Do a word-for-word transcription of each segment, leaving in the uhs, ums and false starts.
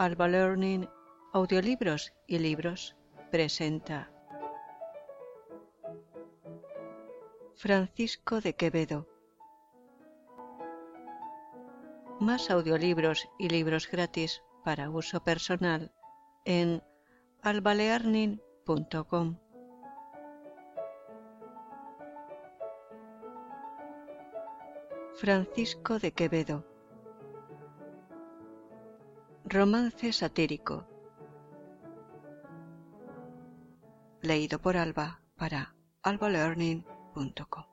Alba Learning, audiolibros y libros, presenta Francisco de Quevedo. Más audiolibros y libros gratis para uso personal en alba learning punto com. Francisco de Quevedo. Romance satírico. Leído por Alba para alba learning punto com.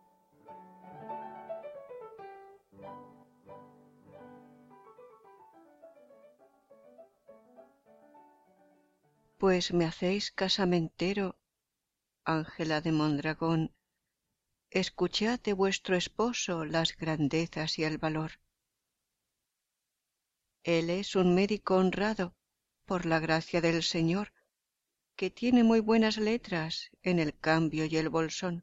Pues me hacéis casamentero, Ángela de Mondragón, escuchad de vuestro esposo las grandezas y el valor. Él es un médico honrado por la gracia del Señor, que tiene muy buenas letras en el cambio y el bolsón.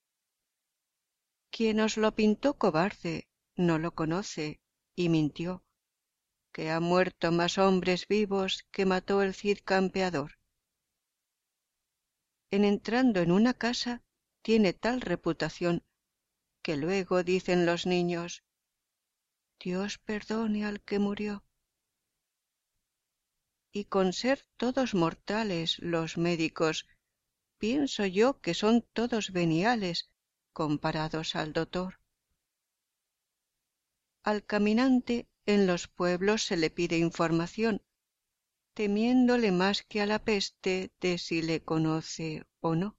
Quien os lo pintó cobarde no lo conoce y mintió, que ha muerto más hombres vivos que mató el Cid campeador. En entrando en una casa tiene tal reputación que luego dicen los niños: Dios perdone al que murió. Y con ser todos mortales los médicos, pienso yo que son todos veniales comparados al dotor. Al caminante en los pueblos se le pide información, temiéndole más que a la peste de si le conoce o no.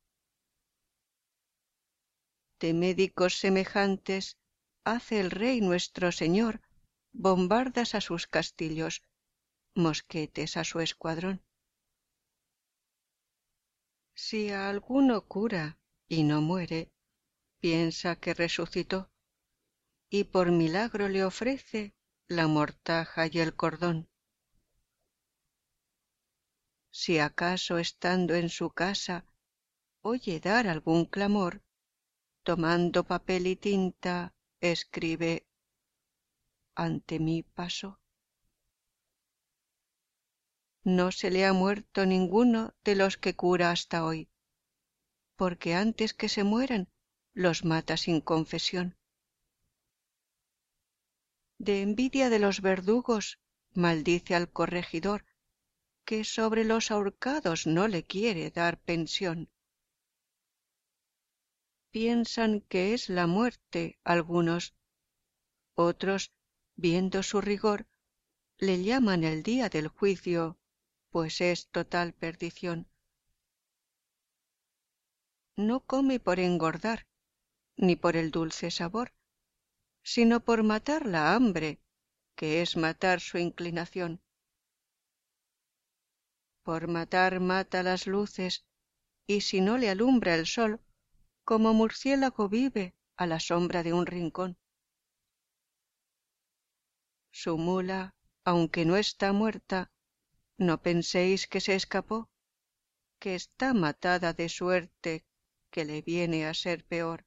De médicos semejantes hace el rey nuestro señor bombardas a sus castillos, mosquetes a su escuadrón. Si a alguno cura y no muere, piensa que resucitó, y por milagro le ofrece la mortaja y el cordón. Si acaso estando en su casa oye dar algún clamor, tomando papel y tinta escribe: ante mí pasó. No se le ha muerto ninguno de los que cura hasta hoy, porque antes que se mueran los mata sin confesión. De envidia de los verdugos maldice al corregidor, que sobre los ahorcados no le quiere dar pensión. Piensan que es la muerte algunos, otros, viendo su rigor, le llaman el día del juicio, pues es total perdición. No come por engordar, ni por el dulce sabor, sino por matar la hambre, que es matar su inclinación. Por matar mata las luces, y si no le alumbra el sol, como murciélago vive a la sombra de un rincón. Su mula, aunque no está muerta, no penséis que se escapó, que está matada de suerte que le viene a ser peor.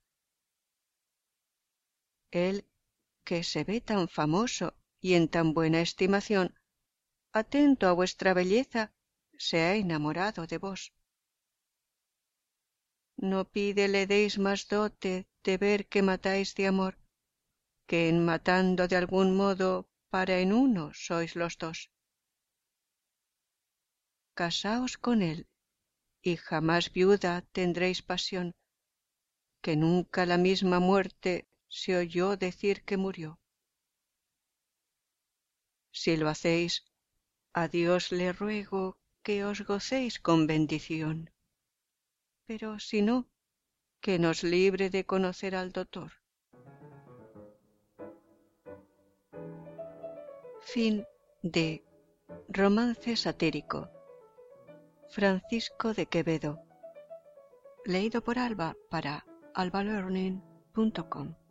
Él, que se ve tan famoso y en tan buena estimación, atento a vuestra belleza, se ha enamorado de vos. No pide le deis más dote de ver que matáis de amor, que en matando de algún modo para en uno sois los dos. Casaos con él, y jamás viuda tendréis pasión, que nunca la misma muerte se oyó decir que murió. Si lo hacéis, a Dios le ruego que os gocéis con bendición, pero si no, que nos libre de conocer al dotor. Fin de Romance satírico. Francisco de Quevedo. Leído por Alba para alba learning punto com.